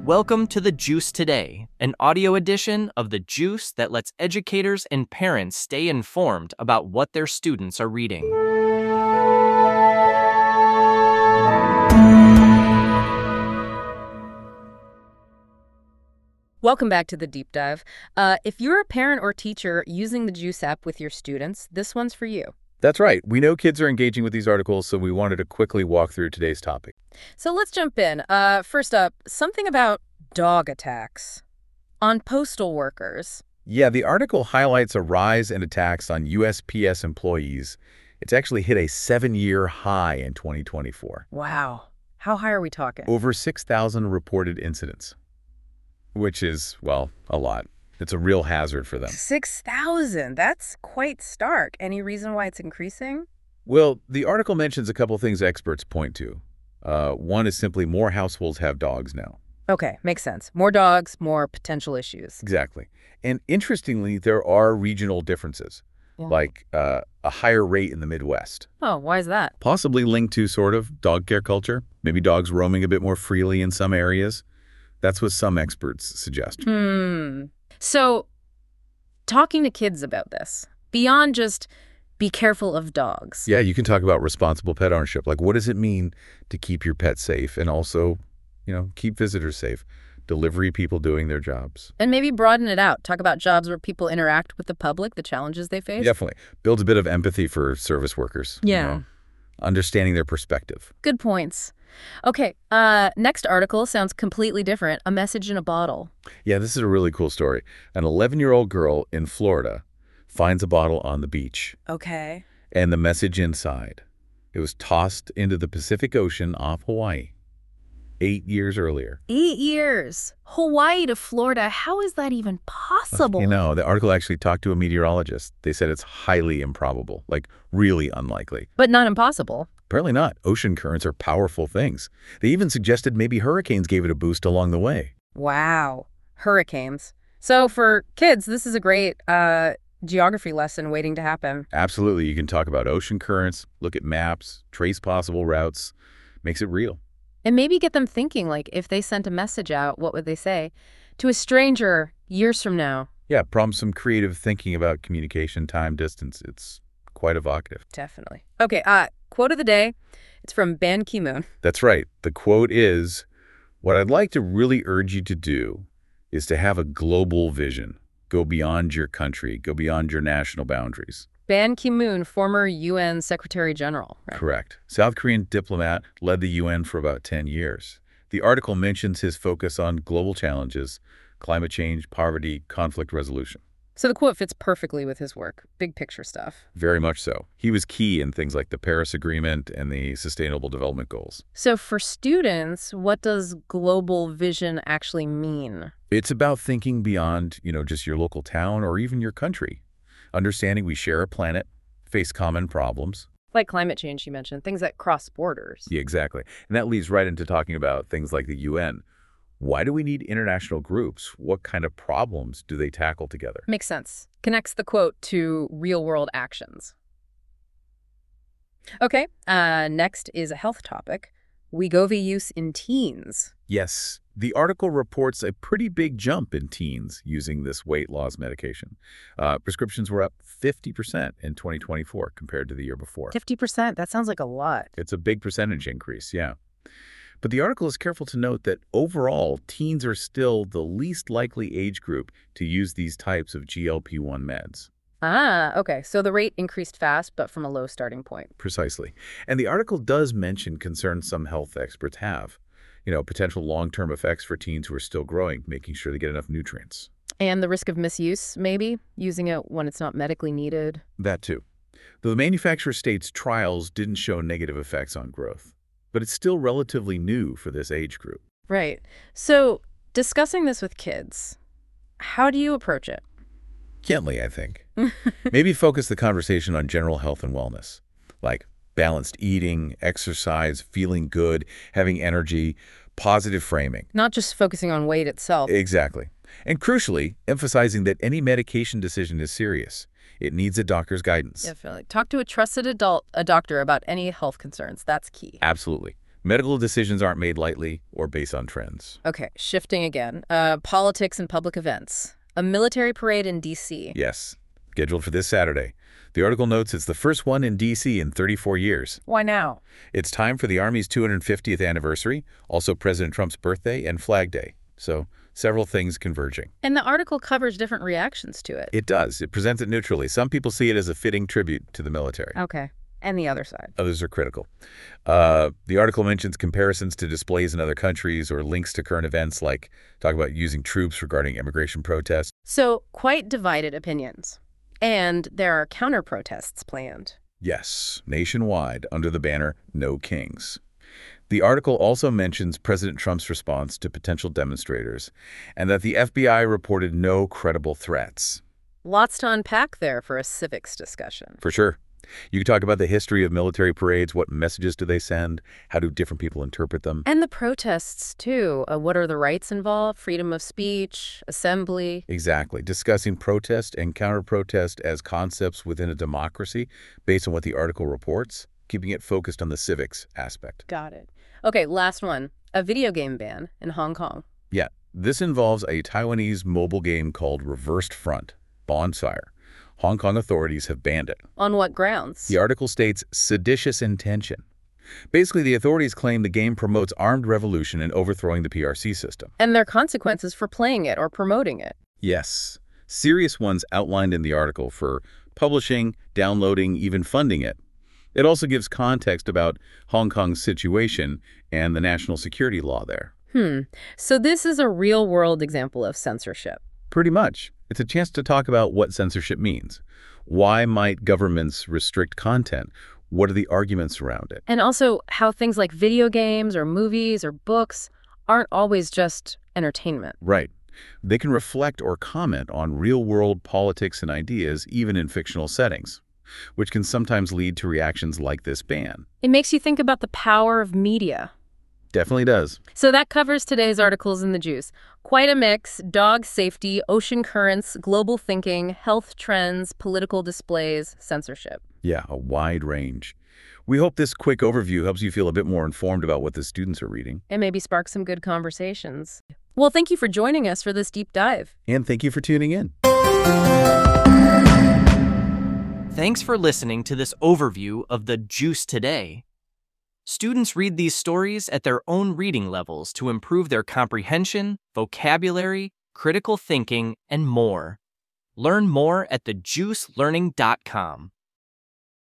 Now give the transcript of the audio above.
Welcome to The Juice Today, an audio edition of The Juice that lets educators and parents stay informed about what their students are reading. Welcome back to The Deep Dive. If you're a parent or teacher using the Juice app with your students, this one's for you. That's right. We know kids are engaging with these articles, so we wanted to quickly walk through today's topic. So let's jump in. First up, something about dog attacks on postal workers. Yeah, the article highlights a rise in attacks on USPS employees. It's actually hit a 7-year high in 2024. Wow. How high are we talking? Over 6,000 reported incidents, which is, well, a lot. It's a real hazard for them. 6,000. That's quite stark. Any reason why it's increasing? Well, the article mentions a couple things experts point to. One is simply more households have dogs now. Okay, makes sense. More dogs, more potential issues. Exactly. And interestingly, there are regional differences, like a higher rate in the Midwest. Oh, why is that? Possibly linked to sort of dog care culture, maybe dogs roaming a bit more freely in some areas. That's what some experts suggest. So, talking to kids about this, beyond just be careful of dogs. Yeah, you can talk about responsible pet ownership. Like, what does it mean to keep your pet safe and also, keep visitors safe? Delivery people doing their jobs. And maybe broaden it out. Talk about jobs where people interact with the public, the challenges they face. Definitely. Builds a bit of empathy for service workers. Yeah. Understanding their perspective. Good points. Okay, next article sounds completely different. A message in a bottle. Yeah, this is a really cool story. An 11-year-old girl in Florida finds a bottle on the beach. Okay. And the message inside. It was tossed into the Pacific Ocean off Hawaii 8 years earlier. 8 years. Hawaii to Florida. How is that even possible? The article actually talked to a meteorologist. They said it's highly improbable, like really unlikely. But not impossible. Apparently not. Ocean currents are powerful things. They even suggested maybe hurricanes gave it a boost along the way. Wow. Hurricanes. So for kids, this is a great geography lesson waiting to happen. Absolutely. You can talk about ocean currents, look at maps, trace possible routes. Makes it real. And maybe get them thinking, like, if they sent a message out, what would they say? To a stranger years from now. Yeah, prompt some creative thinking about communication, time, distance. It's quite evocative. Definitely. Okay, quote of the day. It's from Ban Ki-moon. That's right. The quote is, "What I'd like to really urge you to do is to have a global vision. Go beyond your country. Go beyond your national boundaries." Ban Ki-moon, former UN Secretary General. Right? Correct. South Korean diplomat, led the UN for about 10 years. The article mentions his focus on global challenges, climate change, poverty, conflict resolution. So the quote fits perfectly with his work. Big picture stuff. Very much so. He was key in things like the Paris Agreement and the Sustainable Development Goals. So for students, what does global vision actually mean? It's about thinking beyond, just your local town or even your country. Understanding we share a planet, face common problems. Like climate change, you mentioned, things that cross borders. Yeah, exactly. And that leads right into talking about things like the UN. Why do we need international groups? What kind of problems do they tackle together? Makes sense. Connects the quote to real-world actions. Okay, next is a health topic. Wegovy use in teens. Yes, the article reports a pretty big jump in teens using this weight loss medication. Prescriptions were up 50% in 2024 compared to the year before. 50%? That sounds like a lot. It's a big percentage increase, yeah. But the article is careful to note that overall, teens are still the least likely age group to use these types of GLP-1 meds. Okay. So the rate increased fast, but from a low starting point. Precisely. And the article does mention concerns some health experts have. Potential long-term effects for teens who are still growing, making sure they get enough nutrients. And the risk of misuse, maybe? Using it when it's not medically needed? That too. Though the manufacturer states trials didn't show negative effects on growth. But it's still relatively new for this age group. Right. So discussing this with kids, how do you approach it? Gently, I think. Maybe focus the conversation on general health and wellness, like balanced eating, exercise, feeling good, having energy, positive framing. Not just focusing on weight itself. Exactly. And crucially, emphasizing that any medication decision is serious. It needs a doctor's guidance. Definitely. Talk to a trusted adult, a doctor, about any health concerns. That's key. Absolutely. Medical decisions aren't made lightly or based on trends. Okay, shifting again. Politics and public events. A military parade in D.C. Yes, scheduled for this Saturday. The article notes it's the first one in D.C. in 34 years. Why now? It's time for the Army's 250th anniversary, also President Trump's birthday and Flag Day. So several things converging. And the article covers different reactions to it. It does. It presents it neutrally. Some people see it as a fitting tribute to the military. Okay. And the other side. Others are critical. The article mentions comparisons to displays in other countries or links to current events, like talk about using troops regarding immigration protests. So, quite divided opinions. And there are counter-protests planned. Yes, nationwide, under the banner, No Kings. The article also mentions President Trump's response to potential demonstrators, and that the FBI reported no credible threats. Lots to unpack there for a civics discussion. For sure. You can talk about the history of military parades, what messages do they send, how do different people interpret them. And the protests, too. What are the rights involved? Freedom of speech, assembly. Exactly. Discussing protest and counter-protest as concepts within a democracy based on what the article reports, keeping it focused on the civics aspect. Got it. Okay, last one. A video game ban in Hong Kong. Yeah, this involves a Taiwanese mobile game called Reversed Front, Bonfire. Hong Kong authorities have banned it. On what grounds? The article states seditious intention. Basically, the authorities claim the game promotes armed revolution and overthrowing the PRC system. And there are consequences for playing it or promoting it. Yes, serious ones outlined in the article for publishing, downloading, even funding it. It also gives context about Hong Kong's situation and the national security law there. So this is a real-world example of censorship. Pretty much. It's a chance to talk about what censorship means. Why might governments restrict content? What are the arguments around it? And also how things like video games or movies or books aren't always just entertainment. Right. They can reflect or comment on real-world politics and ideas, even in fictional settings, which can sometimes lead to reactions like this ban. It makes you think about the power of media. Definitely does. So that covers today's articles in The Juice. Quite a mix: dog safety, ocean currents, global thinking, health trends, political displays, censorship. Yeah, a wide range. We hope this quick overview helps you feel a bit more informed about what the students are reading. And maybe spark some good conversations. Well, thank you for joining us for this deep dive. And thank you for tuning in. Thanks for listening to this overview of The Juice Today. Students read these stories at their own reading levels to improve their comprehension, vocabulary, critical thinking, and more. Learn more at thejuicelearning.com.